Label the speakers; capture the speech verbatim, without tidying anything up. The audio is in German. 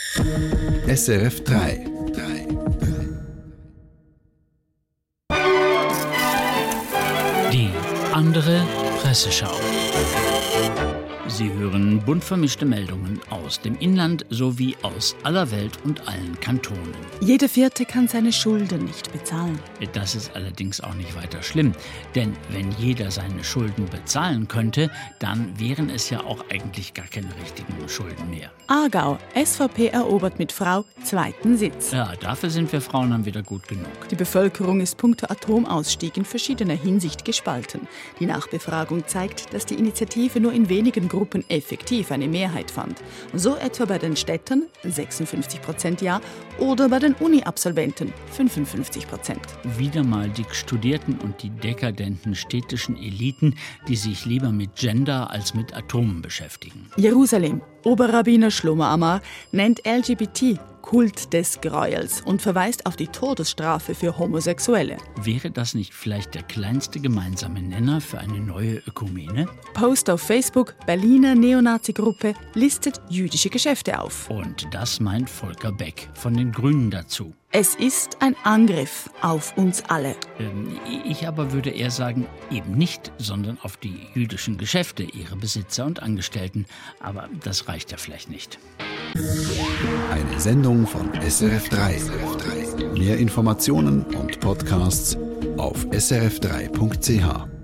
Speaker 1: S R F drei.
Speaker 2: Die andere Presseschau. Sie hören bunt vermischte Meldungen aus dem Inland sowie aus aller Welt und allen Kantonen.
Speaker 3: Jeder Vierte kann seine Schulden nicht bezahlen.
Speaker 2: Das ist allerdings auch nicht weiter schlimm, denn wenn jeder seine Schulden bezahlen könnte, dann wären es ja auch eigentlich gar keine richtigen Schulden mehr.
Speaker 3: Aargau, S V P erobert mit Frau zweiten Sitz.
Speaker 2: Ja, dafür sind wir Frauen dann wieder gut genug.
Speaker 3: Die Bevölkerung ist punkto Atomausstieg in verschiedener Hinsicht gespalten. Die Nachbefragung zeigt, dass die Initiative nur in wenigen Gruppen effektiv eine Mehrheit fand. So etwa bei den Städtern sechsundfünfzig Prozent Ja oder bei den Uni-Absolventen fünfundfünfzig Prozent.
Speaker 2: Wieder mal die Studierten und die dekadenten städtischen Eliten, die sich lieber mit Gender als mit Atomen beschäftigen.
Speaker 3: Jerusalem. Oberrabbiner Shlomo Amar nennt L G B T Kult des Gräuels und verweist auf die Todesstrafe für Homosexuelle.
Speaker 2: Wäre das nicht vielleicht der kleinste gemeinsame Nenner für eine neue Ökumene?
Speaker 3: Post auf Facebook, Berliner Neonazi-Gruppe listet jüdische Geschäfte auf.
Speaker 2: Und das meint Volker Beck von den Grünen dazu.
Speaker 3: Es ist ein Angriff auf uns alle.
Speaker 2: Ähm, ich aber würde eher sagen, eben nicht, sondern auf die jüdischen Geschäfte, ihre Besitzer und Angestellten. Aber das reicht ja vielleicht nicht.
Speaker 1: Eine Sendung von S R F drei. Mehr Informationen und Podcasts auf s r f drei punkt c h.